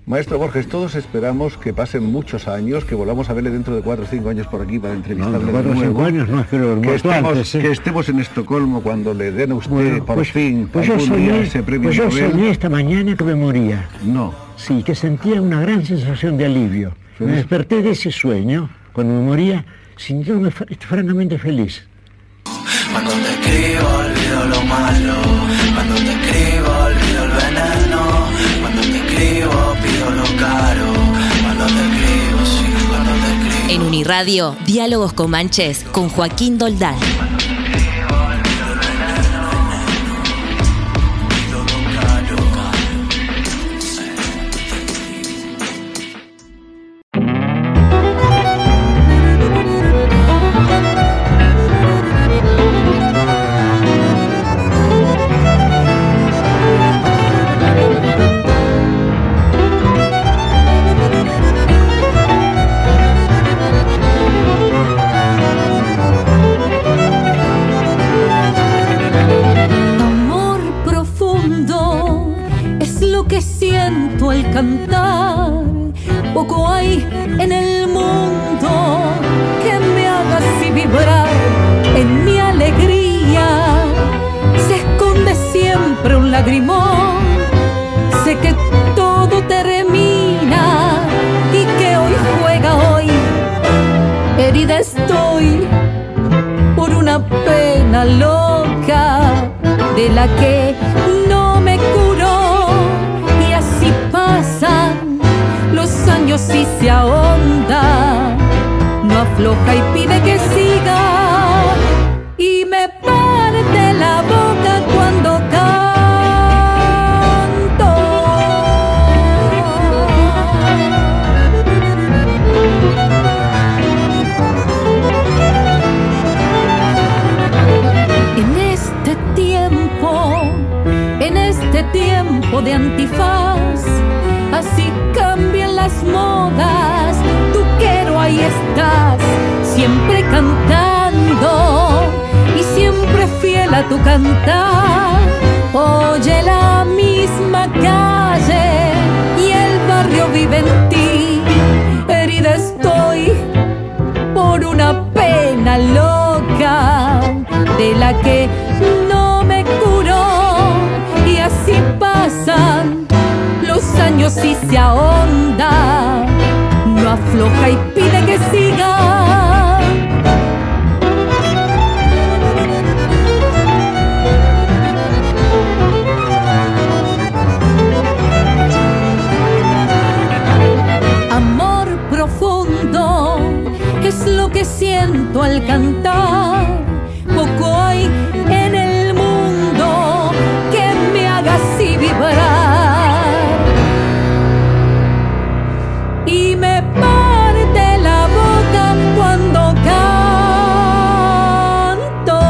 Maestro Borges, todos esperamos que pasen muchos años, que volvamos a verle dentro de 4 o 5 años por aquí para entrevistarle de 4 o 5 nuevo. años no, es que lo Que muerto estemos, antes, ¿eh? que estemos en Estocolmo cuando le den a usted Bueno, por fin pues yo algún día soñé, ese premio pues yo Nobel. soñé esta mañana que me moría. No. Sí, que sentía una gran sensación de alivio. Sí. Me desperté de ese sueño, cuando me moría, sintiéndome francamente feliz. Cuando te escribo olvido lo malo, cuando te escribo olvido el veneno, cuando te escribo pido lo caro, cuando te escribo, sí, cuando te escribo. En Uniradio, Diálogos Comanches con Joaquín Doldán. Cantar, poco hay en el mundo que me haga así vibrar. En mi alegría se esconde siempre un lagrimón. Sé que todo termina y que hoy juega hoy. Herida estoy por una pena loca de la que no me curó. Pasan los años y se ahonda, no afloja y pide que siga, y me parte la boca cuando canto. En este tiempo de antifaz, así cambian las modas, tú quiero ahí estás, siempre cantando y siempre fiel a tu cantar. Oye la misma calle y el barrio vive en ti. Herida estoy por una pena loca de la que no me curó, y así pasan los años y se ahonda, no afloja y pide que siga. Amor profundo es lo que siento al cantar. Poco hay en el mundo que me haga así vibrar, y me parte la boca cuando canto.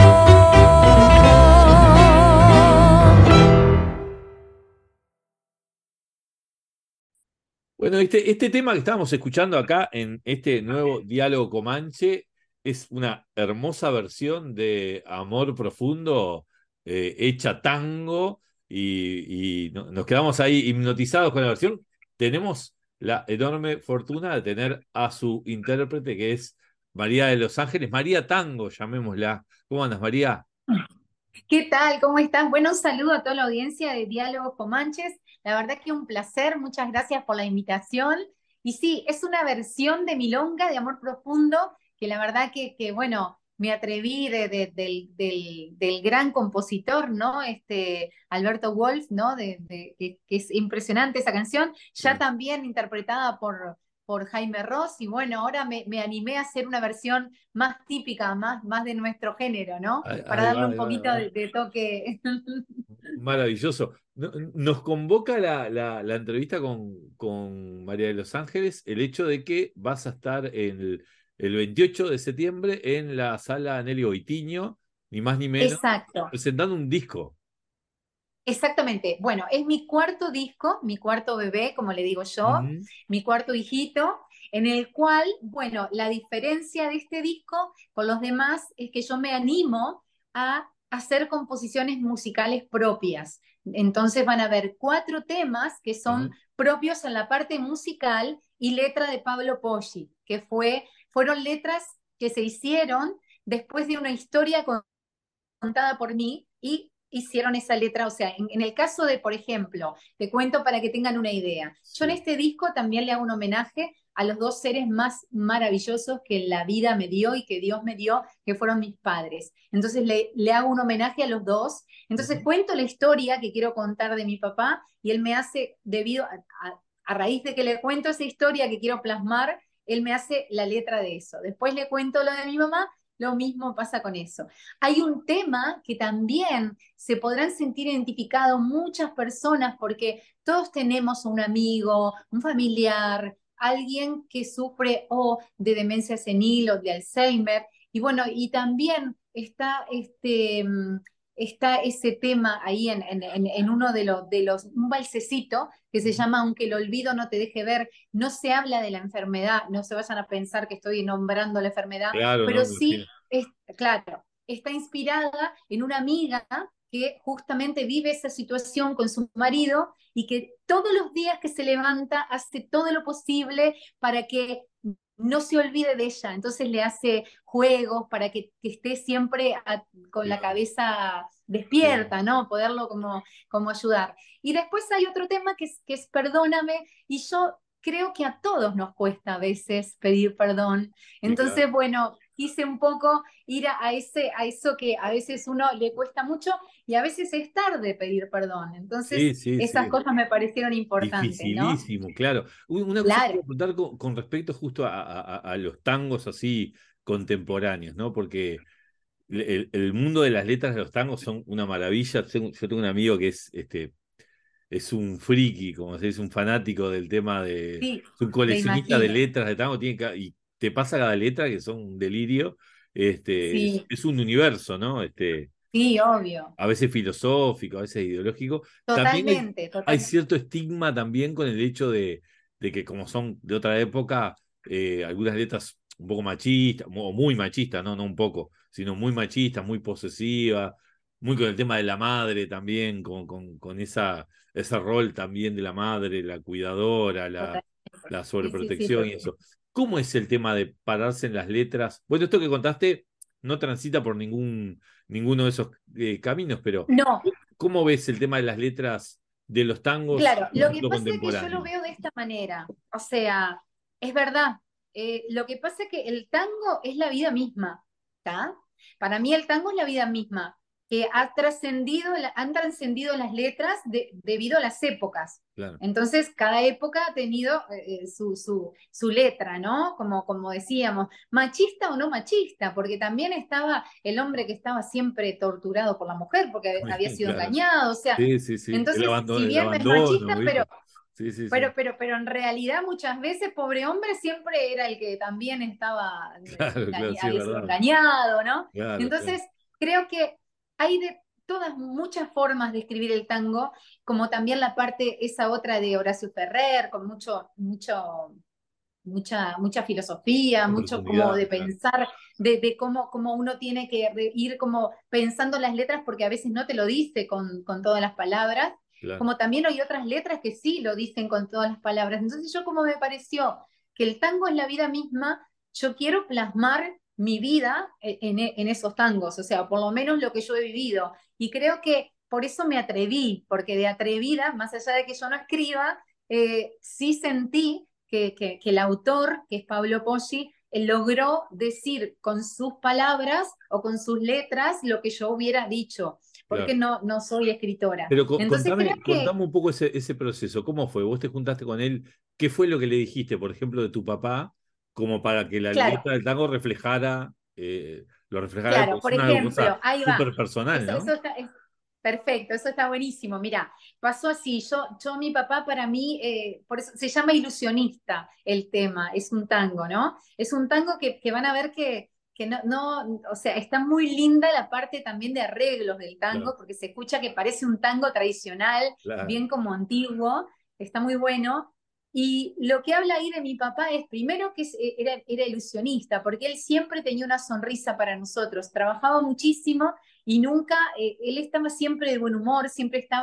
Bueno, este tema que estábamos escuchando acá en este nuevo Diálogo Comanche es una hermosa versión de Amor Profundo hecha tango y nos quedamos ahí hipnotizados con la versión. Tenemos la enorme fortuna de tener a su intérprete, que es María de los Ángeles, María Tango, llamémosla. ¿Cómo andas, María? ¿Qué tal? ¿Cómo estás? Bueno, un saludo a toda la audiencia de Diálogos Comanches. La verdad que un placer, muchas gracias por la invitación. Y sí, es una versión de Milonga de Amor Profundo, que la verdad que bueno, me atreví del gran compositor, ¿no? Alberto Wolf, ¿no? Que es impresionante esa canción, ya también interpretada por Jaime Ross, y bueno, ahora me animé a hacer una versión más típica, más de nuestro género, ¿no? Para darle un poquito de toque. Maravilloso. Nos convoca la entrevista con María de los Ángeles el hecho de que vas a estar el 28 de septiembre en la sala Nelly Goitiño, ni más ni menos, Exacto. presentando un disco. Exactamente. Bueno, es mi cuarto disco, mi cuarto bebé, como le digo yo, mi cuarto hijito, en el cual, bueno, la diferencia de este disco con los demás es que yo me animo a hacer composiciones musicales propias. Entonces van a haber 4 temas que son Ujú. propios en la parte musical y letra de Pablo Poggi, que fueron letras que se hicieron después de una historia contada por mí y hicieron esa letra. O sea, en el caso de, por ejemplo, te cuento para que tengan una idea. Yo en Sí. este disco también le hago un homenaje a los 2 seres más maravillosos que la vida me dio y que Dios me dio, que fueron mis padres. Entonces le hago un homenaje a los 2. Entonces Ujú. cuento la historia que quiero contar de mi papá y él me hace, a raíz de que le cuento esa historia que quiero plasmar, él me hace la letra de eso. Después le cuento lo de mi mamá, lo mismo pasa con eso. Hay un tema que también se podrán sentir identificados muchas personas porque todos tenemos un amigo, un familiar, alguien que sufre o de demencia senil o de Alzheimer. Y bueno, y también está ese tema ahí en uno un balsecito que se llama Aunque el olvido no te deje ver. No se habla de la enfermedad, no se vayan a pensar que estoy nombrando la enfermedad, Claro, no, pero me sí, imagino. claro, está inspirada en una amiga que justamente vive esa situación con su marido y que todos los días que se levanta hace todo lo posible para que no se olvide de ella. Entonces le hace juegos para que esté siempre con la Claro, cabeza sí. despierta, ¿no? Poderlo como ayudar. Y después hay otro tema que es Perdóname, y yo creo que a todos nos cuesta a veces pedir perdón. Sí, claro. Entonces, bueno, quise un poco ir a eso que a veces uno le cuesta mucho y a veces es tarde pedir perdón. Sí, Entonces, sí, esas sí. cosas me parecieron importantes, ¿no? Dificilísimo, claro. Una cosa que Claro, quiero preguntar con respecto justo a los tangos así contemporáneos, ¿no? Porque el mundo de las letras de los tangos son una maravilla. Yo tengo un amigo que es un friki, como se dice, un fanático del tema sí, es un me coleccionista de imagino. letras de tango, y te pasa cada letra que son un delirio. Sí, Es un universo, ¿no? sí, obvio. A veces filosófico, a veces ideológico. También Totalmente, hay totalmente. cierto estigma también con el hecho de que como son de otra época, algunas letras un poco machistas, o muy machistas, ¿no? No un poco, sino muy machistas, muy posesivas, muy con el tema de la madre también, con ese rol también de la madre, la cuidadora, Totalmente. la Sí, sí, sí, sobreprotección y eso. ¿Cómo es el tema de pararse en las letras? Bueno, esto que contaste no transita por ninguno de esos caminos, pero No, ¿cómo ves el tema de las letras de los tangos claro, en el lo que mundo pasa es que yo lo contemporáneo? veo de esta manera, o sea, es verdad, lo que pasa es que el tango es la vida misma, ¿está? Para mí el tango es la vida misma, que han trascendido las letras debido a las épocas. Claro. Entonces, cada época ha tenido su letra, ¿no? Como decíamos, machista o no machista, porque también estaba el hombre que estaba siempre torturado por la mujer porque había También, sido claro. engañado, o sea, Sí, sí, sí. entonces, si El bien no es abandono, machista, pero, ¿viste? Sí, sí, sí. pero, pero, pero en realidad muchas veces, pobre hombre, siempre era el que también estaba, Claro, claro, sí, es había sido verdad. engañado, ¿no? Claro, claro. Entonces, creo que hay de todas muchas formas de escribir el tango, como también la parte, esa otra de Horacio Ferrer, con mucha filosofía, Mucha mucho como profundidad, de claro. pensar, de cómo uno tiene que ir como pensando las letras, porque a veces no te lo dice con todas las palabras, Claro, como también hay otras letras que sí lo dicen con todas las palabras. Entonces yo como me pareció que el tango es la vida misma, yo quiero plasmar mi vida en esos tangos, o sea, por lo menos lo que yo he vivido. Y creo que por eso me atreví, porque de atrevida, más allá de que yo no escriba, sí sentí que el autor, que es Pablo Poggi, logró decir con sus palabras o con sus letras lo que yo hubiera dicho, porque claro. no soy escritora. Pero Entonces creo que, contame un poco ese proceso. ¿Cómo fue? ¿Vos te juntaste con él? ¿Qué fue lo que le dijiste, por ejemplo, de tu papá, como para que la claro, letra del tango lo reflejara él? claro, Porque es por una cosa ejemplo, ahí va. súper personal, Eso ¿no? está, perfecto, eso está buenísimo. Mira, pasó así. Mi papá para mí, por eso se llama ilusionista el tema, es un tango, ¿no? Es un tango que van a ver que o sea, está muy linda la parte también de arreglos del Claro, tango, porque se escucha que parece un tango tradicional, claro, bien como antiguo, está muy bueno. Y lo que habla ahí de mi papá es primero que era ilusionista, porque él siempre tenía una sonrisa para nosotros, trabajaba muchísimo y nunca, él estaba siempre de buen humor, siempre estaba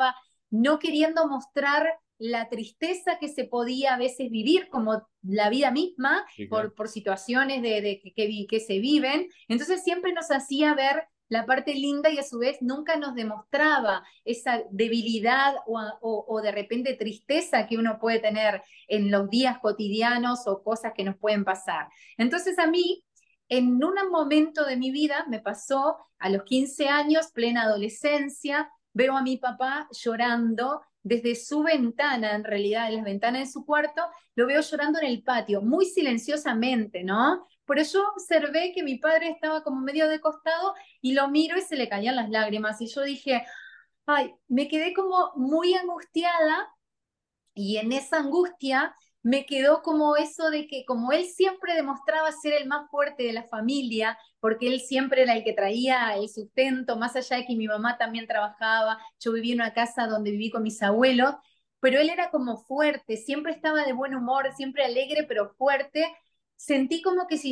no queriendo mostrar la tristeza que se podía a veces vivir, como la vida misma, Sí, claro. por situaciones que se viven. Entonces siempre nos hacía ver la parte linda y a su vez nunca nos demostraba esa debilidad o de repente tristeza que uno puede tener en los días cotidianos o cosas que nos pueden pasar. Entonces a mí, en un momento de mi vida, me pasó a los 15 años, plena adolescencia, veo a mi papá llorando desde su ventana, en realidad, en las ventanas de su cuarto, lo veo llorando en el patio, muy silenciosamente, ¿no? Pero yo observé que mi padre estaba como medio de costado y lo miro y se le caían las lágrimas. Y yo dije, ay, me quedé como muy angustiada y en esa angustia me quedó como eso de que como él siempre demostraba ser el más fuerte de la familia, porque él siempre era el que traía el sustento, más allá de que mi mamá también trabajaba, yo vivía en una casa donde viví con mis abuelos, pero él era como fuerte, siempre estaba de buen humor, siempre alegre, pero fuerte. Sentí como que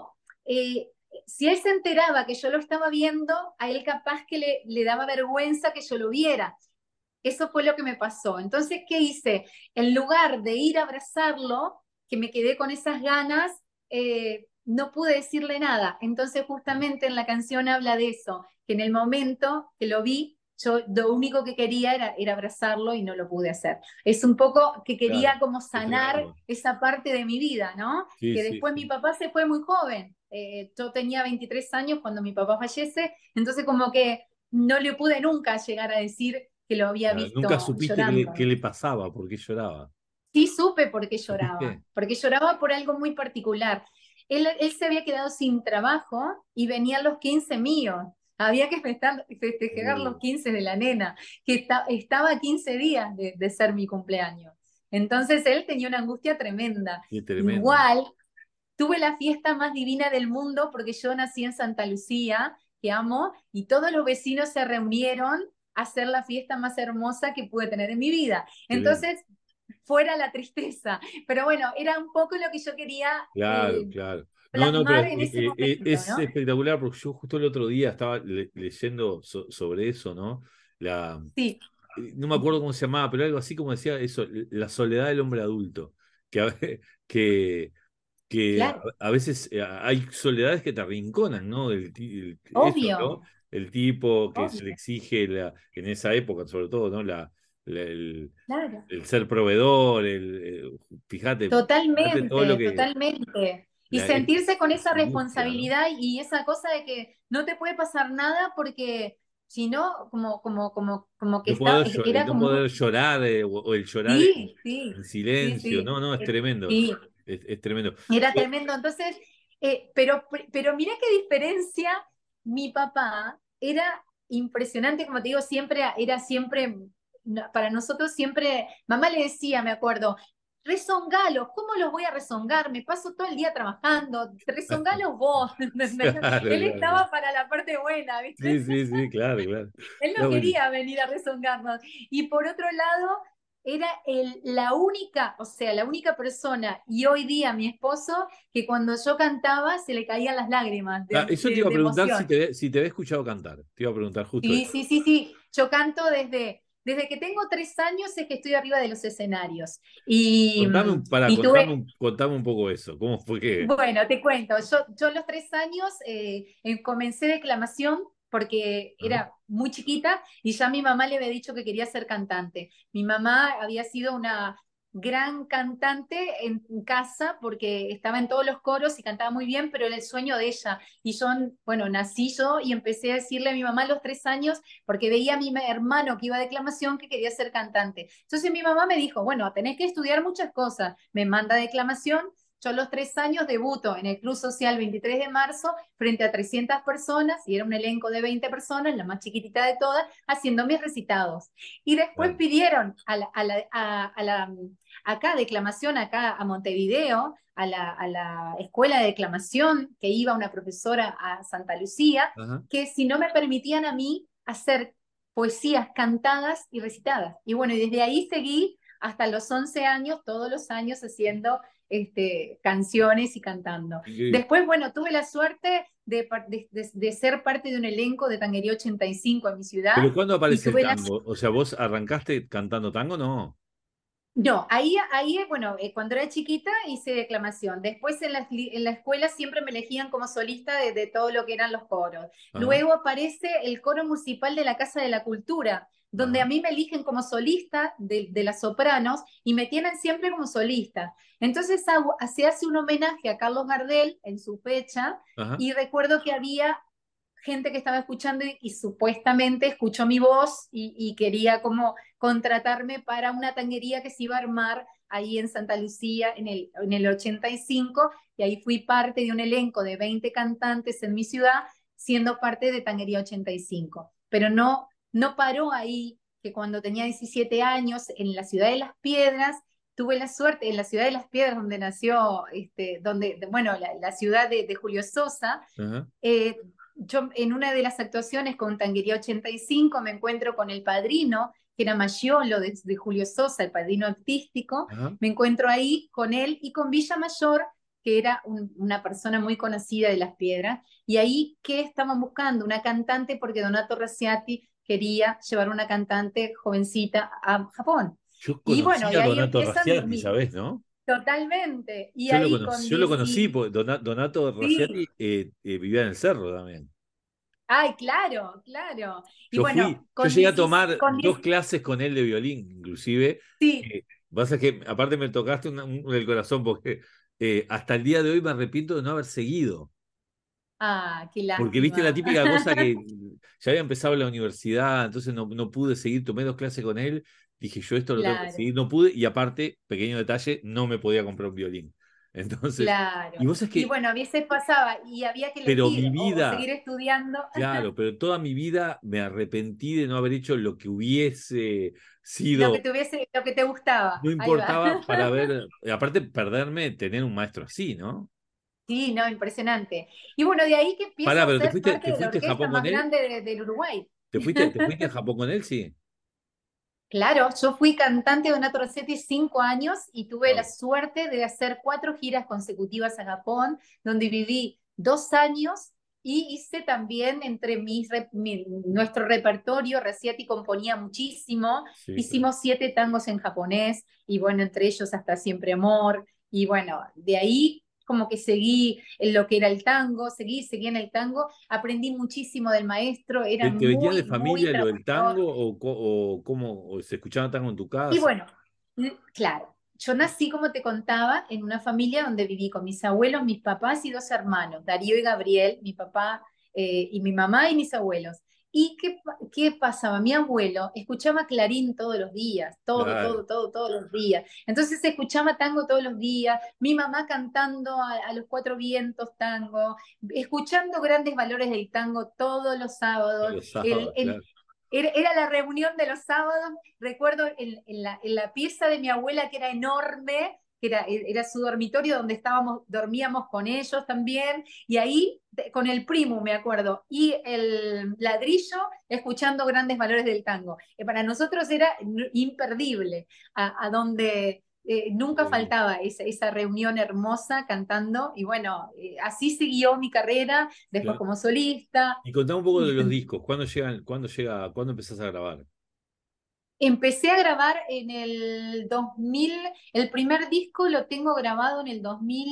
si él se enteraba que yo lo estaba viendo, a él capaz que le daba vergüenza que yo lo viera. Eso fue lo que me pasó. Entonces, ¿qué hice? En lugar de ir a abrazarlo, que me quedé con esas ganas, no pude decirle nada. Entonces, justamente en la canción habla de eso, que en el momento que lo vi, yo lo único que quería era abrazarlo y no lo pude hacer. Es un poco que Claro, quería como es sanar claro. esa parte de mi vida, ¿no? Sí, Que sí, después mi sí. papá se fue muy joven. Yo tenía 23 años cuando mi papá fallece, entonces como que no le pude nunca llegar a decir que lo había Claro, nunca visto supiste llorando. qué le pasaba, por qué lloraba. Sí supe ¿Supiste? porque lloraba por algo muy particular. Él se había quedado sin trabajo y venían los 15 míos. Había que festejar los 15 de la nena, que estaba a 15 días de ser mi cumpleaños. Entonces él tenía una angustia tremenda. Qué tremendo. Igual tuve la fiesta más divina del mundo porque yo nací en Santa Lucía, que amo, y todos los vecinos se reunieron a hacer la fiesta más hermosa que pude tener en mi vida. Excelente. Entonces, fuera la tristeza. Pero bueno, era un poco lo que yo quería Claro, claro. No, no, pero plasmar en ese momento, es ¿no? espectacular porque yo justo el otro día estaba leyendo sobre eso, ¿no? Sí, No me acuerdo cómo se llamaba, pero algo así como decía eso, la soledad del hombre adulto. Que, que, claro, a veces hay soledades que te arrinconan, ¿no? Eso, ¿no? obvio, El tipo que se le obvio, exige en esa época, sobre todo, ¿no? La- el, claro. el ser proveedor, fíjate todo lo Totalmente, que totalmente. Y la, sentirse con esa esa angustia, ¿no? responsabilidad y esa cosa de que no te puede pasar nada porque si no, como que era No como poder llorar o el llorar sí, sí, en sí, silencio, sí, no, no, es tremendo, sí, es tremendo. era tremendo. Entonces, pero mira qué diferencia, mi papá era impresionante, como te digo, era siempre, para nosotros siempre, mamá le decía, me acuerdo, rezongalos, ¿cómo los voy a rezongar? Me paso todo el día trabajando, rezongalos vos, ¿entendés? Claro, Él claro, claro. estaba para la parte buena, Sí, ¿viste? sí, sí, claro, claro. Él Está no buenísimo. quería venir a rezongarnos. Y por otro lado, era la única, o sea, la única persona, y hoy día mi esposo, que cuando yo cantaba se le caían las lágrimas Ah, eso te iba a de preguntar emoción. si te había escuchado cantar. Te iba a preguntar justo Sí, eso. sí, sí, sí. Yo canto desde que tengo 3 años, es que estoy arriba de los escenarios. Y, Contame, y tuve, contame un poco eso. ¿Cómo fue que? bueno, te cuento, yo a los 3 años comencé declamación porque ¿Ah? era muy chiquita y ya mi mamá le había dicho que quería ser cantante. Mi mamá había sido una gran cantante en casa porque estaba en todos los coros y cantaba muy bien, pero era el sueño de ella. Y yo, bueno, nací yo y empecé a decirle a mi mamá a los 3 años, porque veía a mi hermano que iba a declamación que quería ser cantante. Entonces mi mamá me dijo, bueno, tenés que estudiar muchas cosas. Me manda a declamación. Yo a los 3 años debuto en el Club Social 23 de marzo frente a 300 personas y era un elenco de 20 personas, la más chiquitita de todas, haciendo mis recitados. Y después Claro. pidieron acá declamación, acá a Montevideo, a la escuela de declamación que iba una profesora a Santa Lucía, Ajá. que si no me permitían a mí hacer poesías cantadas y recitadas. Y bueno, y desde ahí seguí hasta los 11 años, todos los años haciendo canciones y cantando. Increíble. Después, bueno, tuve la suerte de ser parte de un elenco de Tanguería 85 en mi ciudad. ¿Pero cuándo Y aparece el tuve la tango? O sea, ¿vos arrancaste cantando tango? No. No, ahí bueno, cuando era chiquita hice declamación. Después en la escuela siempre me elegían como solista de todo lo que eran los coros. Ajá, Luego aparece el coro municipal de la Casa de la Cultura, donde ajá, a mí me eligen como solista de las sopranos y me tienen siempre como solista. Entonces se hace un homenaje a Carlos Gardel en su fecha ajá. y recuerdo que había gente que estaba escuchando y supuestamente escuchó mi voz y quería como contratarme para una tanguería que se iba a armar ahí en Santa Lucía en el 85, y ahí fui parte de un elenco de 20 cantantes en mi ciudad, siendo parte de Tanguería 85. Pero no paró ahí, que cuando tenía 17 años, en la ciudad de Las Piedras, tuve la suerte, en la ciudad de Las Piedras, donde nació, bueno, la ciudad de Julio Sosa, Ajá, yo en una de las actuaciones con Tanguería 85 me encuentro con el padrino, que era Mayolo de Julio Sosa, el padrino artístico. ajá. Me encuentro ahí con él y con Villa Mayor, que era una persona muy conocida de Las Piedras. Y ahí, ¿qué estaban buscando? Una cantante, porque Donato Raciati quería llevar una cantante jovencita a Japón. Yo Y bueno, conocí y a ahí Donato empiezan Raciati, ¿sabés, no? totalmente. Y ahí con Yo lo 10, conocí, porque Donato sí. Raciati vivía en el Cerro también. Ay, claro, claro. Y Yo bueno, llegué a tomar 2 clases con él de violín, inclusive. sí. Pasa que, aparte me tocaste el corazón, porque hasta el día de hoy me arrepiento de no haber seguido. Ah, qué Porque viste la lástima. típica cosa que ya había empezado la universidad, entonces no pude seguir, tomé 2 clases con él, dije yo esto lo tengo que Claro, seguir, no pude, y aparte, pequeño detalle, no me podía comprar un violín. Entonces, y claro. vos sabés Y que, bueno, a veces pasaba y había que pero elegir mi o seguir vida, estudiando. claro, pero toda mi vida me arrepentí de no haber hecho lo que hubiese sido, Lo que te gustaba. no Ahí va. importaba para ver, aparte perderme, tener un maestro así, ¿no? Sí, no, impresionante. Y bueno, de ahí que empiezo Pará, a pero ser parte te de la fuiste a orquesta Japón más con él? grande del Uruguay. Te fuiste a Japón con él? Sí. Claro, yo fui cantante de Donato Rossetti 5 años y tuve la Wow. suerte de hacer 4 giras consecutivas a Japón, donde viví 2 años y hice también entre nuestro repertorio. Rossetti componía muchísimo, Sí, claro. hicimos 7 tangos en japonés y bueno, entre ellos Hasta Siempre Amor, y bueno, de ahí como que seguí en lo que era el tango, seguí en el tango, aprendí muchísimo del maestro, era ¿Te venía de muy, muy familia lo del trabajador. tango o cómo o se escuchaba tango en tu Y casa? bueno, claro, yo nací, como te contaba, en una familia donde viví con mis abuelos, mis papás y 2 hermanos, Darío y Gabriel, mi papá y mi mamá y mis abuelos. ¿Y qué pasaba? Mi abuelo escuchaba Clarín todos los días, Claro. todos los días. Entonces escuchaba tango todos los días, mi mamá cantando a los 4 vientos tango, escuchando grandes valores del tango todos los Todos sábados. los sábados, claro. Era la reunión de los sábados. Recuerdo en la pieza de mi abuela, que era enorme, que era su dormitorio donde dormíamos con ellos también, y ahí con el primo, me acuerdo, y el ladrillo, escuchando grandes valores del tango. Para nosotros era imperdible, a donde nunca Eh, faltaba esa reunión hermosa cantando, y bueno, así siguió mi carrera, después claro. como solista. Y contame un poco de los discos. ¿Cuándo empezás a grabar? Empecé a grabar en el 2000. El primer disco lo tengo grabado en el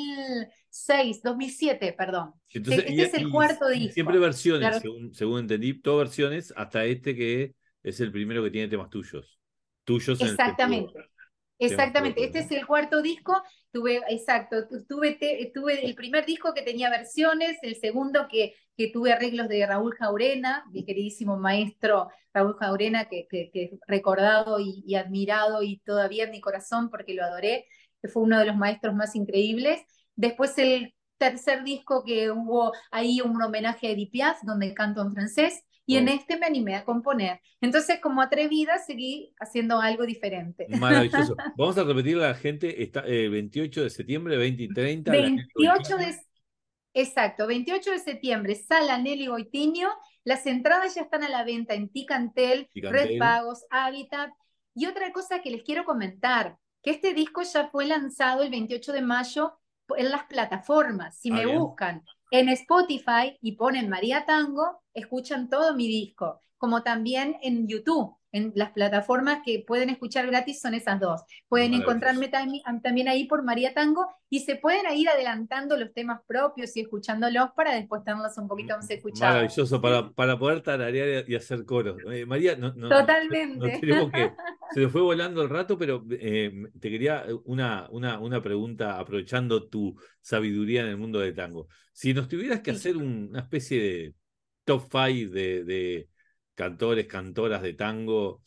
2006, 2007, perdón. Entonces, Este es el cuarto y siempre disco. versiones, Claro, según entendí, todas versiones, hasta este que es el primero que tiene temas tuyos. Tuyos en el sentido exactamente. temas Exactamente, propios, este es ¿no? el cuarto disco. Exacto, tuve el primer disco que tenía versiones, el segundo que tuve arreglos de Raúl Jaurena, mi queridísimo maestro Raúl Jaurena, que recordado y admirado y todavía en mi corazón porque lo adoré, que fue uno de los maestros más increíbles. Después el tercer disco, que hubo ahí un homenaje a Edith Piaf, donde canto en francés, y en Wow. este me animé a componer. Entonces, como atrevida, seguí haciendo algo diferente. Maravilloso. Vamos a repetir a la gente, está 28 de septiembre, 20 y 30, la Nelly 28 Goitiño de, exacto, 28 de septiembre, Sala Nelly Goitiño. Las entradas ya están a la venta en Ticantel, y Red Cantel. Pagos, Habitat. Y otra cosa que les quiero comentar, que este disco ya fue lanzado el 28 de mayo en las plataformas. Si me bien. buscan en Spotify y ponen María Tango, escuchan todo mi disco, como también en YouTube. En las plataformas que pueden escuchar gratis son esas dos. Pueden encontrarme también ahí por María Tango y se pueden ir adelantando los temas propios y escuchándolos para después tenerlos un poquito más escuchados. Maravilloso, para poder tararear y hacer coros. María, no Totalmente. tenemos que... Se nos fue volando el rato, pero te quería una pregunta, aprovechando tu sabiduría en el mundo del tango. Si nos tuvieras que hacer una especie de top 5 de cantores, cantoras de tango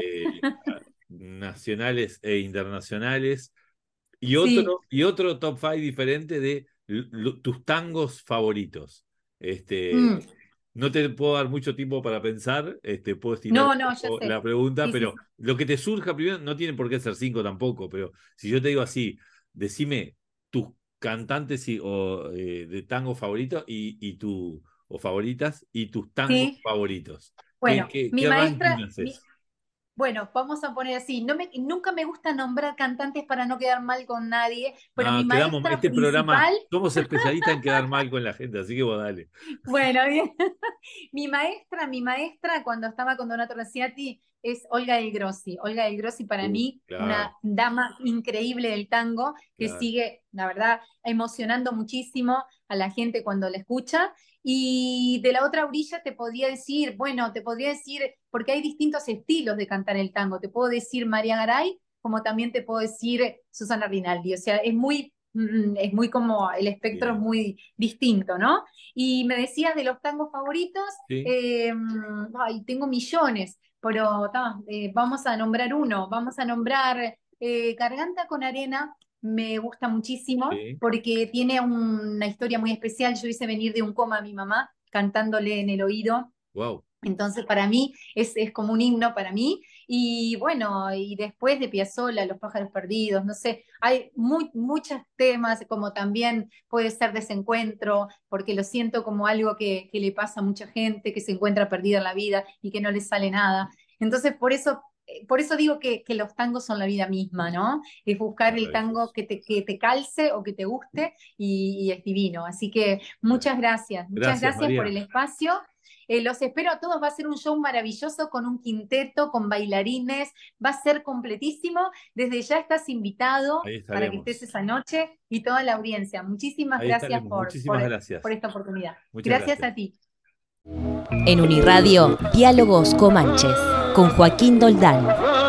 nacionales e internacionales, y otro top 5 diferente de tus tangos favoritos. No te puedo dar mucho tiempo para pensar, puedo estirar ya sé. la pregunta, Sí, pero sí. lo que te surja primero, no tiene por qué ser 5 tampoco, pero si yo te digo así, decime tus cantantes de tango favoritos o favoritas y tus tangos favoritos. Bueno, ¿Qué mi maestra, ranking haces? bueno, vamos a poner así, nunca me gusta nombrar cantantes para no quedar mal con nadie, pero mi maestra Este principal... programa, somos especialistas en quedar mal con la gente, así que vos dale. Bueno, bien. Mi maestra cuando estaba con Donato Reciati es Olga del Grossi. Olga del Grossi para mí, claro. una dama increíble del tango que Claro. sigue, la verdad, emocionando muchísimo a la gente cuando la escucha. Y de la otra orilla te podría decir, porque hay distintos estilos de cantar el tango. Te puedo decir María Garay, como también te puedo decir Susana Rinaldi. O sea, es muy como el espectro es muy distinto, ¿no? Y me decías de los tangos favoritos, Sí. Tengo millones, pero vamos a nombrar uno, vamos a nombrar Garganta con Arena, me gusta muchísimo, porque tiene una historia muy especial. Yo hice venir de un coma a mi mamá cantándole en el oído. Wow. Entonces para mí es como un himno para mí. Y bueno, y después de Piazzolla, Los pájaros perdidos, no sé, hay muchos temas, como también puede ser Desencuentro, porque lo siento como algo que le pasa a mucha gente, que se encuentra perdida en la vida y que no le sale nada. Entonces por eso digo que los tangos son la vida misma, ¿no? Es buscar el tango que te calce o que te guste y es divino. Así que muchas gracias Gracias, María. por el espacio. Los espero a todos, va a ser un show maravilloso con un quinteto, con bailarines, va a ser completísimo. Desde ya estás invitado para que estés esa noche y toda la audiencia. Muchísimas gracias por esta oportunidad. Gracias a ti. En Uniradio, Diálogos Comanches, con Joaquín Doldán.